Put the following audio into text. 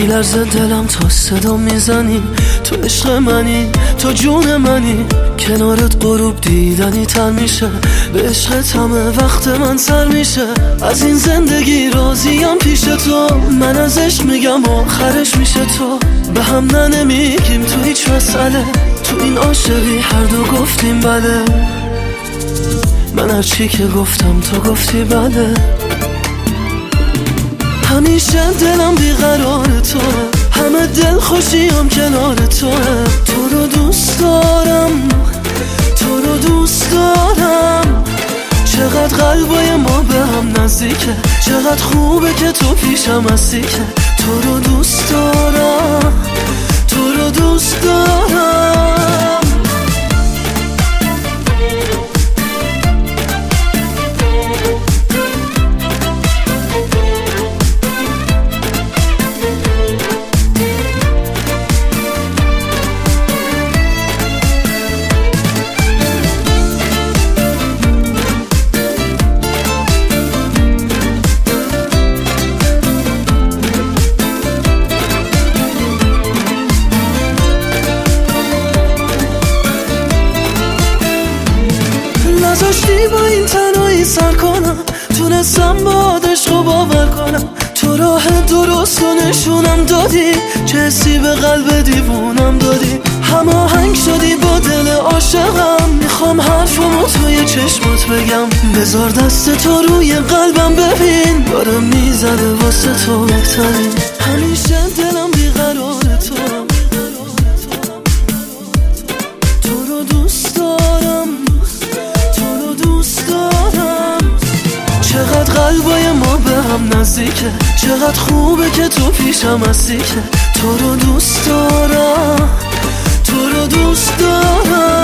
میلرزه دلم تا صدا میزنی، تو عشق منی، تو جون منی. کنارت غروب دیدنی تر میشه، به عشقت همه وقت من سر میشه. از این زندگی راضیم پیش تو، من از عشق میگم آخرش میشه تو. به هم نمیگیم تو هیچ مسئله، تو این عاشقی هر دو گفتیم بله. من هر چی که گفتم تو گفتی بله. همیشه دلم بیقرار توه، همه دل خوشیم کنار توه. تو رو دوست دارم، تو رو دوست دارم. چقدر قلبای ما به هم نزدیکه، چقدر خوبه که تو پیشم هستی که. تو رو دوست دارم، تو رو دوست دارم. نذاشتی با این تنهایی سر کنم، تونستم با عشق و باور کنم. تو راه درست و نشونم دادی، چه حسی به قلب دیوونم دادی. هماهنگ شدی با دل عاشقم، میخوام حرفمو توی چشمات بگم. بذار دست تو روی قلبم ببین، داره میزنه واسه تو بهترین. همیشه دلم بیقرار تو، تو رو دوست دارم، تو رو دوست دارم. چقدر قلبای ما به هم نزدیکه، چقدر خوبه که تو پیشم هستی که. تو رو دوست دارم، تو رو دوست دارم.